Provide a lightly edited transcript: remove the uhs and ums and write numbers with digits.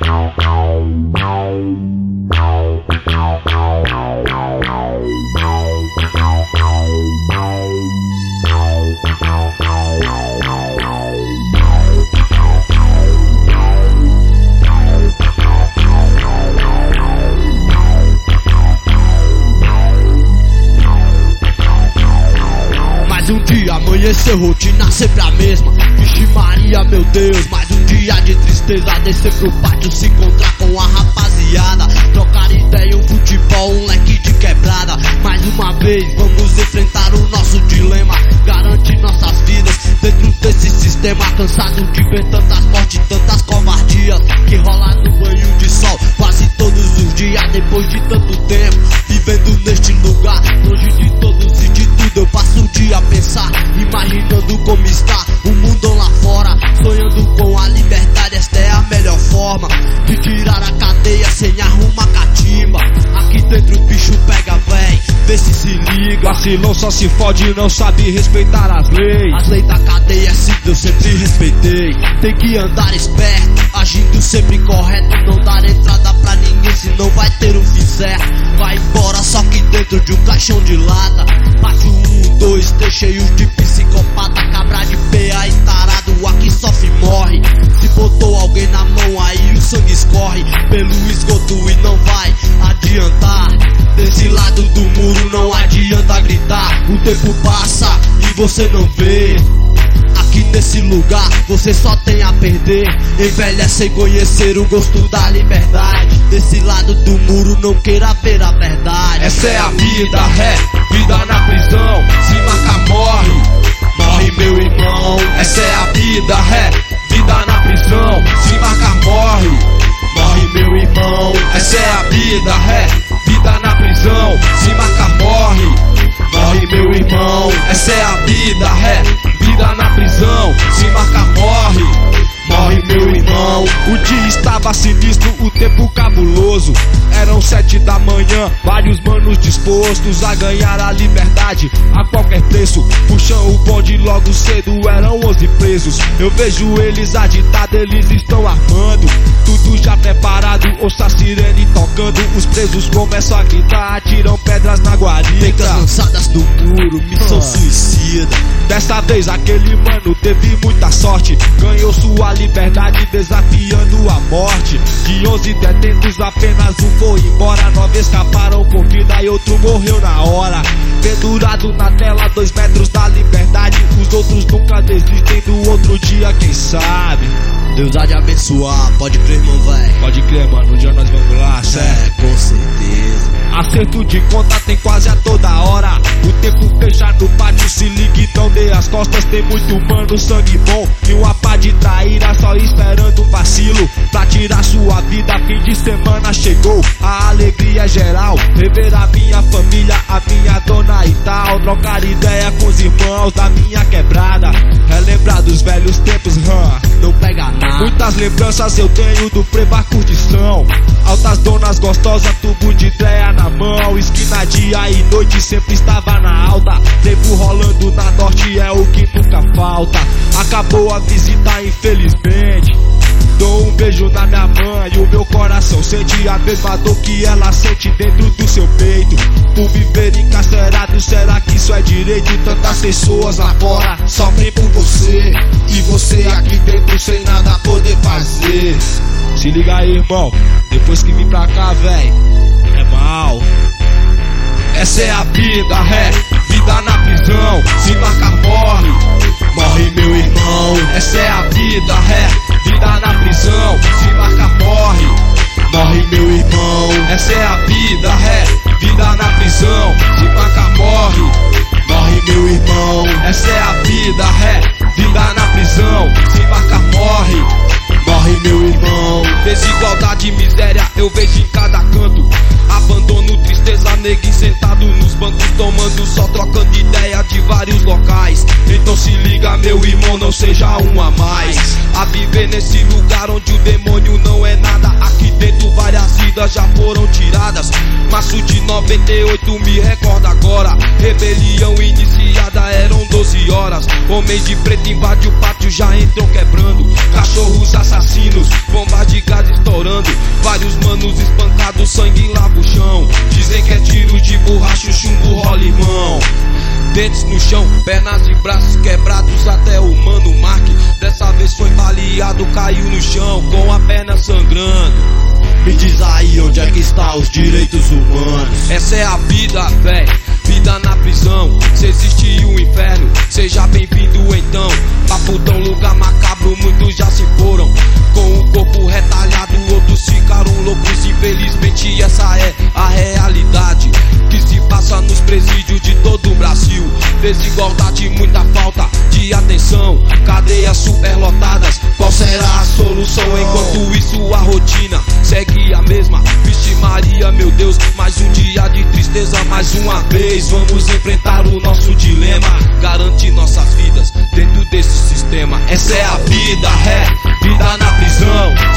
Um dia amanheceu, rotina sempre a mesma. Vixe Maria, meu Deus, mais um dia de tristeza. Descer pro pátio, se encontrar com a rapaziada, trocar ideia, um futebol, um leque de quebrada. Mais uma vez, vamos enfrentar o nosso dilema, garantir nossas vidas dentro desse sistema. Cansado de ver tantas mortes, tantas covardias que rola no banho de sol quase todos os dias. Depois de tanto tempo vivendo neste lugar, longe de todos e de tudo, eu passo o dia a pensar, imaginando como está o mundo lá fora, sonhando com a liberdade. Esta é a melhor forma de tirar a cadeia sem arrumar catimba. Aqui dentro o bicho pega, véi, vê se liga. Vacilão só se fode, não sabe respeitar as leis. As leis da cadeia sim, eu sempre respeitei. Tem que andar esperto, agindo sempre correto, não dar entrada pra ninguém, senão vai ter um fim certo. Vai embora só que dentro de um caixão de lata. Pátio 1, 2, 3 cheios de psicopata, cabra de PA e tarado, aqui sofre e morre. Se botou alguém na mão aí o sangue escorre pelo esgoto e não vai adiantar. Desse lado do muro não adianta gritar, o tempo passa e você não vê. Aqui nesse lugar você só tem a perder, envelhece sem conhecer o gosto da liberdade. Desse lado do muro não queira ver a verdade. Essa é a vida, vida na prisão, se marca morre, morre meu irmão. Essa é a vida, vida na prisão, se marca morre, morre meu irmão. Essa é a vida, vida na prisão, se marca morre, morre meu irmão. Essa é a vida, vida na prisão, se marca morre, morre meu irmão. O dia estava sinistro, o tempo cabuloso. Eram 7 da manhã, vários manos dispostos a ganhar a liberdade a qualquer preço. Puxam o bonde logo cedo, eram 11 presos. Eu vejo eles agitados, eles estão armando tudo já preparado, ouça a sirene tocando. Os presos começam a gritar, atiram pedras na guarita. Pecas lançadas do muro, missão suicida. Dessa vez aquele mano teve muita sorte, ganhou sua liberdade desafiando a morte. De 11 detentos apenas um foi embora, 9 escaparam com vida e outro morreu na hora. Pendurado na tela 2 metros da liberdade, os outros nunca desistem do outro dia, quem sabe. Deus há de abençoar, pode crer irmão, véi. Pode crer mano, um dia nós vamos lá, certo? Com certeza. Acerto de conta tem quase a toda hora. O tempo fecha no pátio, se ligue, não dê as costas. Tem muito mano, sangue bom e uma pá de traíra só esperando um vacilo pra tirar sua vida. Fim de semana chegou, a alegria é geral. Rever a minha família, a minha dona e tal. Trocar ideia com os irmãos da minha quebrada. Relembrar dos velhos tempos, não pega nada. Muitas lembranças eu tenho do Preba Curtição. Altas donas gostosas, tubo de ideia na mão. Esquina dia e noite sempre estava na alta. Tempo rolando na norte é o que nunca falta. Acabou a visita infelizmente. Dou um beijo na minha mãe e o meu coração sente a mesma dor que ela sente dentro do seu peito. Por viver encarcerado, será que isso é direito? Tantas pessoas lá fora sofrem por você, e você aqui dentro sem nada poder fazer. Se liga aí, irmão, depois que vim pra cá, véi, é mal. Essa é a vida, vida na prisão, se marca morre, morre meu irmão. Essa é a vida, vida na prisão, se marca morre, morre meu irmão. Essa é a vida, vida na prisão, se marca morre, morre meu irmão. Essa é a vida, vida na prisão, se marca morre, morre meu irmão. Desigualdade e miséria eu vejo em cada canto. Abandono, tristeza, neguinho sentado nos bancos tomando, só trocando ideia de vários locais. Então se liga meu irmão, não seja um a mais. A viver nesse lugar onde o demônio não é nada. Aqui dentro várias vidas já foram tiradas. Março de 98 me recorda agora. Rebelião iniciada, eram 12 horas. Homem de preto invade o pátio, já entrou quebrando. Cachorros assassinos, bombas de gás estourando. chorando, vários manos espancados, sangue lava o chão. Dizem que é tiro de borracha, o chumbo rola, irmão. Dentes no chão, pernas e braços quebrados, até o mano Mark dessa vez foi baleado, caiu no chão com a perna sangrando. Me diz aí onde é que está os direitos humanos. Essa é a vida, véi, vida na prisão. Se existe o inferno, seja bem-vindo então. Papo tão lugar macabro, muitos já se foram com o corpo retalhado, outros ficaram loucos. Infelizmente essa é a realidade que se passa nos presídios de todo o Brasil. Desigualdade, muita falta de atenção, cadeias superlotadas, qual será a solução? Enquanto isso a rotina segue a mesma. Vixe Maria, meu Deus, mais um dia de tristeza, mais uma vez vamos enfrentar o nosso dilema, garante nossas vidas dentro desse sistema. Essa é a vida, vida na prisão.